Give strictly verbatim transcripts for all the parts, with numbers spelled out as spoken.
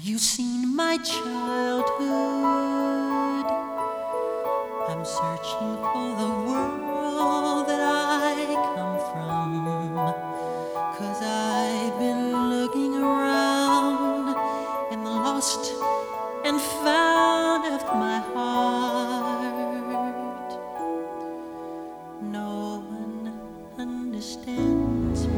you seen my childhood? I'm searching for the world that I come from, 'cause I've been looking around in the lost and found of my heart. No one understands me.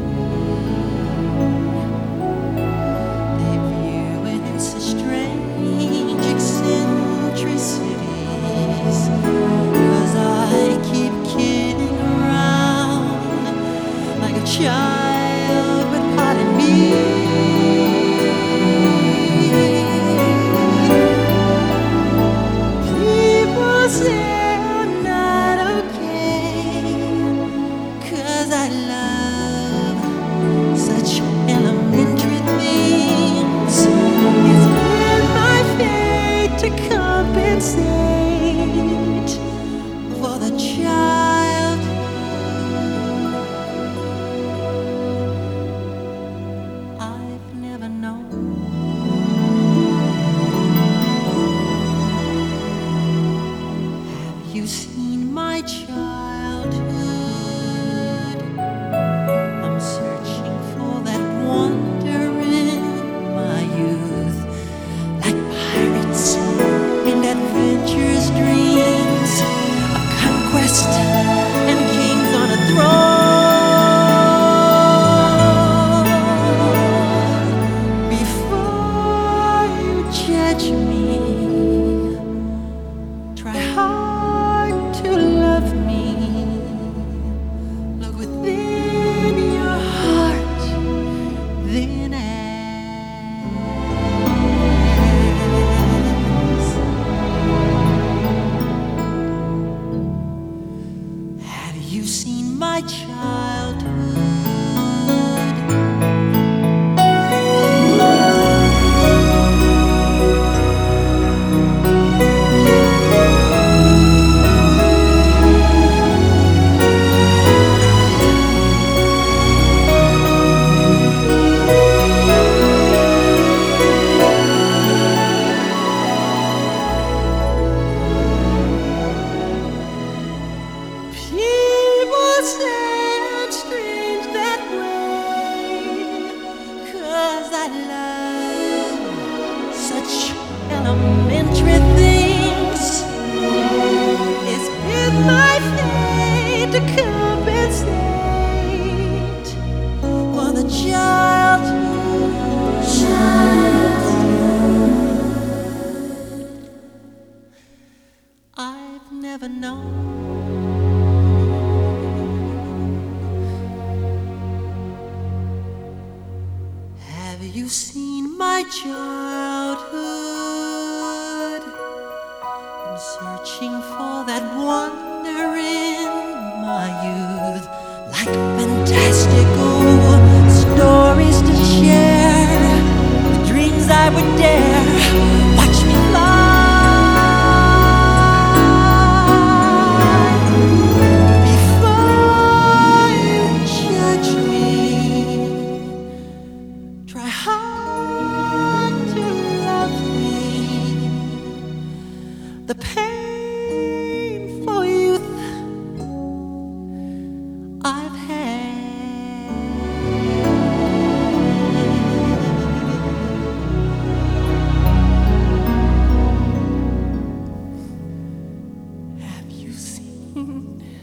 They view it as a strange eccentricities, 'cause I keep kidding around like a child with part in me. People say I'm not okay, 'cause I love such elementary things. It's been my fate to compensate for the child I've never known. Have you seen my childhood? I'm searching for that wonder in my youth, like pirates in adventurous dreams of conquest and kings on a throne. Before you judge me, try hard to love me. Look within your heart, then ask, have you seen my childhood? People say I'm strange that way, 'cause I love such elementary things. It's been my fate to compensate for the child I've never known. Have you seen my childhood? I'm searching for that wonder in my youth, like fantastical stories to share, the dreams I would dare. Watch me fly. Before you judge me, try hard to love me. The pain for youth I've had. Have you seen